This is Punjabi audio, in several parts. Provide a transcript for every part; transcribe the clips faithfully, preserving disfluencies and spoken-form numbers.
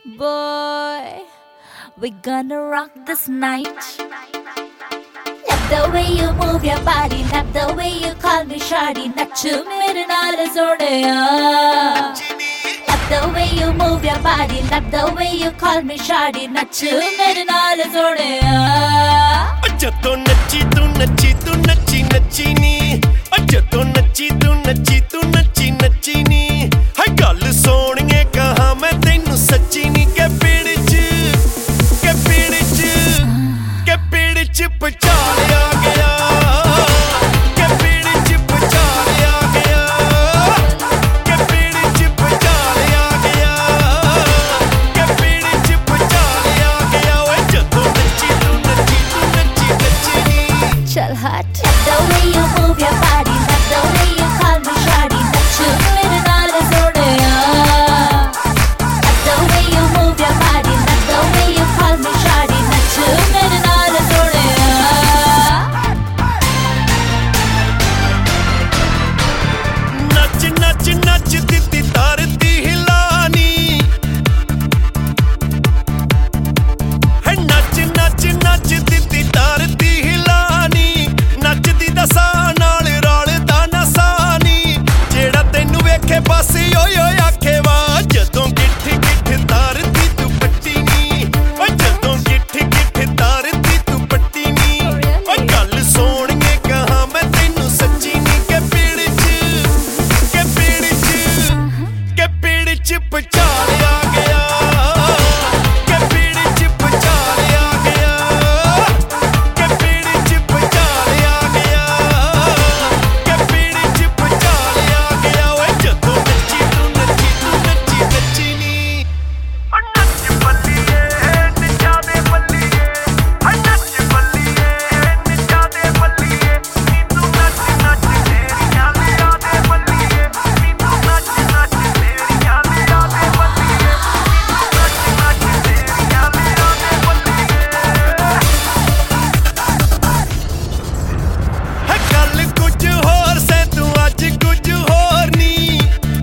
Boy, we're gonna rock this night. Love the way you move your body, love the way you call me shawty. Nachu mere naal soneya. Love the way you move your body, love the way you call me shawty. Nachu mere naal soneya. ਜਦੋਂ ਨੱਚੀ ਤੂੰ ਨੱਚੀ ਤੂੰ ਨੱਚੀ ਨੱਚੀ ਨੀ ਜਦੋਂ ਨੱਚੀ ਤੂੰ ਨੱਚੀ ਤੂੰ ਨੱਚੀ ਨੱਚੀ ਨੀ ਹੈ ਗੱਲ ਸੋਹਣੀਏ ਕਹਾਂ ਮੈਂ ਤੈਨੂੰ ਸੱਚੀ ਨੀ ਕਿ ਪੀੜ ਚ ਕਿ ਪੀੜ ਚ ਕਿ ਪੀੜ ਚ ਪਚਾਲਿਆ ਗਿਆ ਕਿ ਪੀੜ ਚ ਪਚਾਲਿਆ ਗਿਆ ਕਿ ਪੀੜ ਚ ਪਚਾਲਿਆ ਗਿਆ ਕਿ ਪੀੜ ਚ ਪਚਾਲਿਆ ਗਿਆ ਓਏ ਜਦੋਂ ਨੱਚੀ ਤੂੰ ਨੱਚੀ ਤੂੰ ਨੱਚੀ ਨੱਚੀ ਨੀ Chal hot. Love the way you move your body, love the way you call me shawty. Nachu mere naal soneya. Love the way you move your body, love the way you call me shawty. Nachu mere naal soneya. ਨੱਚ ਨੱਚ ਨੱਚ ਦਿੱਤੀ ਧਰਤੀ ਹਿਲਾਨੀ ਹੈ ਨੱਚ ਨੱਚ ਨੱਚ ਦਿੱਤੀ ਧਰਤੀ ਹਿਲਾਨੀ ਨੱਚਦੀ ਦਸਾਂ ਨਾਲ ਰਲਦਾ ਨਸਾਂ ਨੀ ਜਿਹੜਾ ਤੈਨੂੰ ਵੇਖੇ ਬਸ ਓਏ ਓਏ ਆਖੇ ਵਾ ਜਦੋਂ ਗਿੱਠ ਗਿੱਠ ਧਰਤੀ ਤੂੰ ਪੱਟੀ ਨੀ ਓ ਜਦੋਂ ਗਿੱਠ ਗਿੱਠ ਧਰਤੀ ਤੂੰ ਪੱਟੀ ਨੀ ਓ ਗੱਲ ਸੋਹਣੀਏ ਕਹਾਂ ਮੈਂ ਤੈਨੂੰ ਸੱਚੀ ਨੀ ਕਿ ਪੀੜ ਚ ਕਿ ਪੀੜ ਚ ਕਿ ਪੀੜ ਚ ਪਚਾਲਿਆ ਗਿਆ ਕਿ ਪੀੜ ਚ ਪਚਾਲਿਆ ਗਿਆ ਕਿ ਪੀੜ ਚ ਪਚਾਲਿਆ ਗਿਆ ਕਿ ਪੀੜ ਚ ਪਚਾਲਿਆ ਗਿਆ ਓਏ ਜਦੋਂ ਨੱਚੀ ਤੂੰ ਨੱਚੀ ਤੂੰ ਨੱਚੀ ਨੱਚੀ ਨੀ ਓ ਨੱਚ ਬੱਲੀਏ ਨਿੱਜਾ ਦੇ ਬੱਲੀਏ ਓ ਨੱਚ ਬੱਲੀਏ ਨਿੱਜਾ ਦੇ ਬੱਲੀਏ ਨੀ ਤੂੰ ਨੱਚ ਨੱਚ ਤੇਰੀਆਂ ਲਿਆ ਦੇ ਬੱਲੀਏ ਨੀ ਤੂੰ ਨੱਚ ਨੱਚ ਤੇਰੀਆਂ ਲਿਆ ਦੇ ਬੱਲੀਏ ਨੀ ਤੂੰ ਨੱਚ ਨੱਚ ਤੇਰੀਆਂ ਲਿਆ ਦੇ ਬੱਲੀਏ ਹੈ ਗੱਲ ਕੁਝ ਹੋਰ ਸੈਂ ਤੂੰ ਅੱਜ ਕੁਝ ਹੋਰ ਨੀ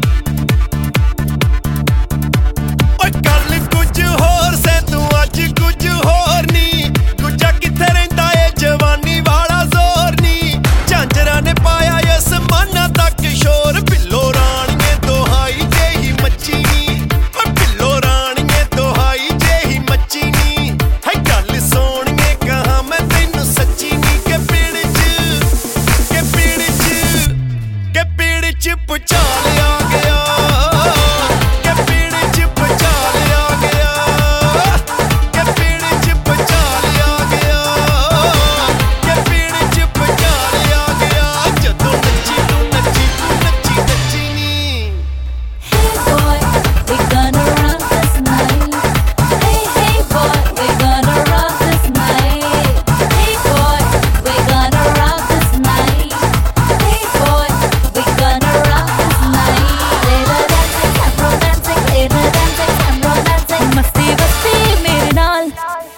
ਓਏ ਗੱਲ ਕੁਝ ਹੋਰ ਸੈਂ ਤੂੰ ਅੱਜ ਕੁਝ ਹੋਰ ਨੀ ਦੂਜਾ ਕਿੱਥੇ ਰਹਿੰਦਾ ਏ ਜਵਾਨੀ ਵਾਲਾ ਜ਼ੋਰ ਨੀ ਝਾਂਜਰਾਂ ਨੇ ਪਾਇਆ ਇਸ ਮਾਨਾ ਤੱਕ ਸ਼ੋਰ ਬਿੱਲੋ ਰਾਣੀਏ ਦੁਹਾਈ ਜਿਹੀ ਮੱਚੀ ਨੀ ਓ ਬਿੱਲੋ ਰਾਣੀਏ ਦੁਹਾਈ ਜਿਹੀ ਮੱਚੀ ਨੀ ਹੈ ਗੱਲ ਸੋਹਣੀਏ ਕਹਾਂ ਮੈਂ ਤੈਨੂੰ ਸੱਚੀ ਨੀ ਕਿ ਪੀੜ ਚ ਕਿ ਪੀੜ ਚ ਕਿ ਪੀੜ ਚ ਪਚਾਲਿਆ ਗਿਆ ਕਿ ਪੀੜ ਚ ਪਚਾਲਿਆ ਗਿਆ ਕਿ ਪੀੜ ਚ ਪਚਾਲਿਆ ਗਿਆ ਕਿ ਪੀੜ ਚ ਪਚਾਲਿਆ ਗਿਆ ਜਦੋਂ ਨੱਚੀ ਤੂੰ ਨੱਚੀ ਤੂੰ ਨੱਚੀ ਨੱਚੀ ਨੀ Hey boy, we're gonna rock this night. Hey hey boy, we're gonna rock this night. Hey boy, we're gonna rock this night. Hey boy, we're gonna rock this night. Little dancing, I'm romancing. Little dancing, I'm romancing. Masti masti mere naal.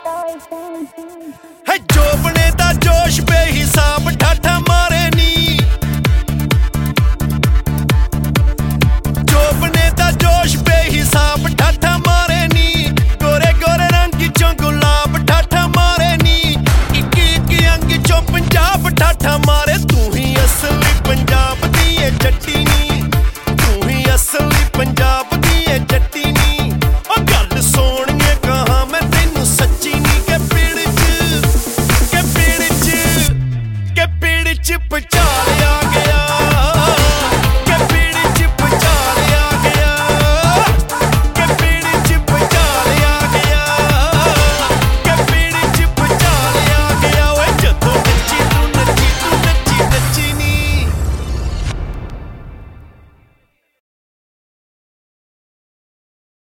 ਹੈ ਜੋਬਣੇ ਦਾ ਜੋਸ਼ ਬੇਹਿਸਾਬ ਠਾਠਾ ਮਾਰੇ ਨੀ ਜੋਬਣੇ ਦਾ ਜੋਸ਼ ਬੇਹਿਸਾਬ ਠਾਠਾ ਮਾਰੇ ਨੀ ਗੋਰੇ ਗੋਰੇ ਰੰਗ ਚੋਂ ਗੁਲਾਬ ਠਾਠਾ ਮਾਰੇ ਨੀ ਇੱਕ ਇੱਕ ਅੰਗ ਚੋਂ ਪੰਜਾਬ ਠਾਠਾ ਮਾਰੇ ਤੂੰ ਹੀ ਅਸਲੀ ਪੰਜਾਬ ਦੀ ਏ ਜੱਟੀ ਨੀ ਤੂੰ ਹੀ ਅਸਲੀ ਪੰਜਾਬ ਦੀ ਏ ਜੱਟੀ ਨੀ ਓ ਗੱਲ ਸੋਹਣੀਏ ਕਹਾਂ ਮੈਂ ਤੈਨੂੰ ਸੱਚੀ ਨੀ ਕਿ ਪੀੜ ਚ ਕਿ ਪੀੜ ਚ ਕਿ ਪੀੜ ਚ ਪਚਾਲਿਆ